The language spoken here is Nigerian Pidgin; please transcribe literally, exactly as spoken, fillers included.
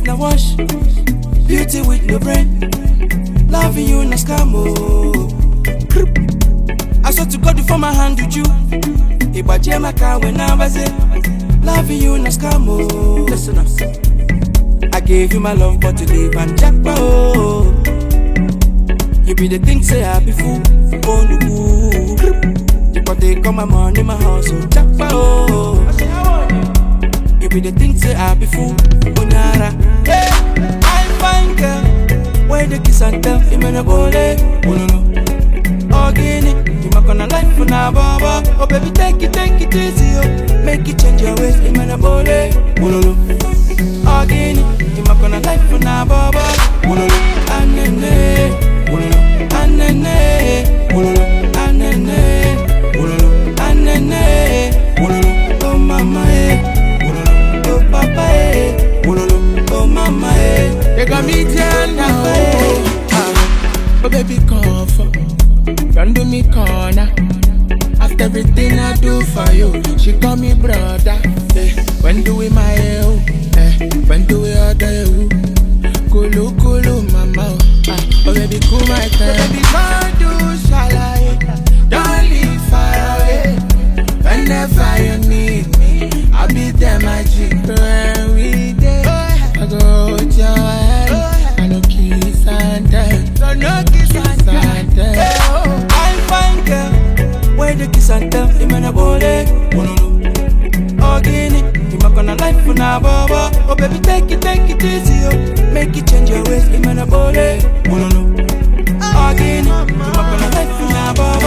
na wash. Beauty with no brain. Loving you na scam, oh. I swear to God before my hand with you. Iba jema ka when I was it. Loving you na scam, oh. Listen up. I gave you my love, but you leave and jackpot, oh. You be the thing say I be fool. Oh no. But they come my money my house, oh jackpot, oh. You be the thing say I be fool. Oh nara. Hey, I find girl. Where the kiss and tell him in a bole. Oh no no. Organic. You make on a life for now, baba. Oh baby, take it, take it easy, oh. Make it change your ways, him in a bole. Oh no no. Organic. You make on a life for now, baba. Oh no no. Anene. Oh no no. Anene. Oh no no. Anene. Oh no no. Anene. Oh no no. Oh mama, eh. Oh no no. Oh papa, eh. Oh no no. Oh mama, eh. You got me down now. Oh baby, comfort. Run to me corner. After everything I do for you, she call me brother. Eh, when do we my you? Eh, when do we other you? Kulu kulu mama. Ah, oh baby, cool my time. Oh baby, don't do shalai. Don't leave far away. Whenever you need me, I'll be there, my G. Every day, I go with your hand. I no kiss and tell. So no kiss and tell. Where the kiss and tell him in a bole. Oh no no. Organic. You make on a life for now, baba. Oh baby, take it, take it easy, oh. Make it change your ways, him in a bole. Oh no no. Organic. You make on a life for now, baba.